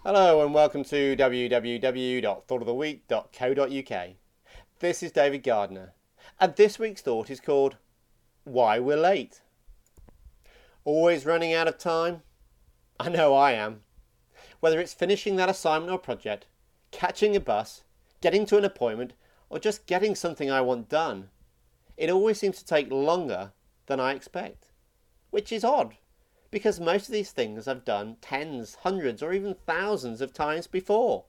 Hello and welcome to www.thoughtoftheweek.co.uk. This is David Gardner, and this week's thought is called Why We're Late. Always running out of time? I know I am. Whether it's finishing that assignment or project, catching a bus, getting to an appointment, or just getting something I want done, it always seems to take longer than I expect, which is odd. Because most of these things I've done tens, hundreds, or even thousands of times before.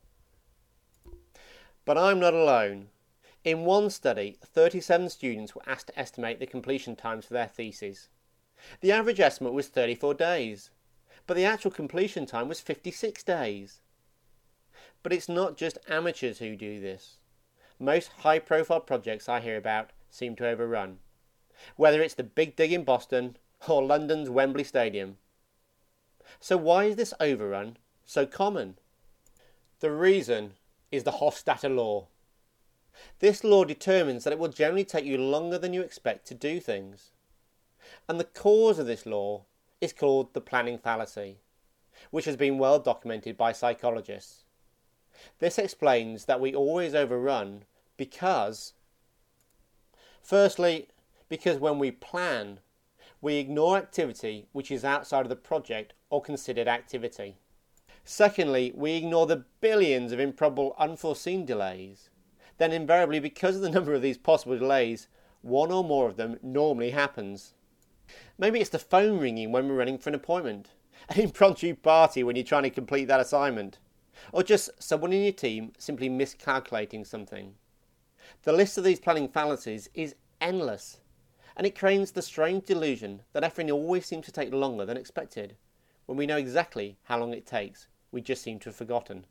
But I'm not alone. In one study, 37 students were asked to estimate the completion times for their theses. The average estimate was 34 days, but the actual completion time was 56 days. But it's not just amateurs who do this. Most high-profile projects I hear about seem to overrun, whether it's the Big Dig in Boston or London's Wembley Stadium. So why is this overrun so common? The reason is the Hofstadter law. This law determines that it will generally take you longer than you expect to do things. And the cause of this law is called the planning fallacy, which has been well documented by psychologists. This explains that we always overrun because, firstly, because when we plan, we ignore activity which is outside of the project or considered activity. Secondly, we ignore the billions of improbable unforeseen delays. Then invariably, because of the number of these possible delays, one or more of them normally happens. Maybe it's the phone ringing when we're running for an appointment, an impromptu party when you're trying to complete that assignment, or just someone in your team simply miscalculating something. The list of these planning fallacies is endless. And it creates the strange delusion that everything always seems to take longer than expected, when we know exactly how long it takes. We just seem to have forgotten.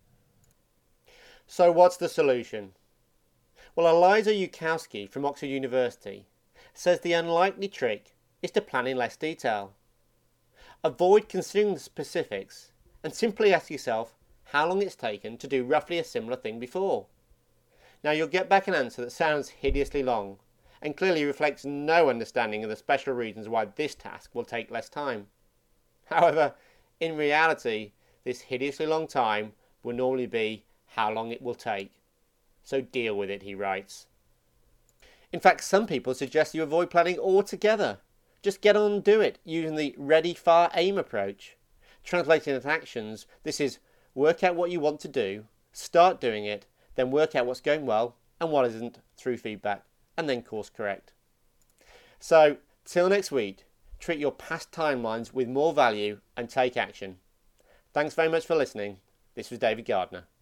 So what's the solution? Well, Eliza Yudkowsky from Oxford University says the unlikely trick is to plan in less detail. Avoid considering the specifics and simply ask yourself how long it's taken to do roughly a similar thing before. Now you'll get back an answer that sounds hideously long, and clearly reflects no understanding of the special reasons why this task will take less time. However, in reality, this hideously long time will normally be how long it will take. So deal with it, he writes. In fact, some people suggest you avoid planning altogether. Just get on and do it, using the ready, fire, aim approach. Translating into actions, this is work out what you want to do, start doing it, then work out what's going well and what isn't through feedback, and then course correct. So, till next week, treat your past timelines with more value and take action. Thanks very much for listening. This was David Gardner.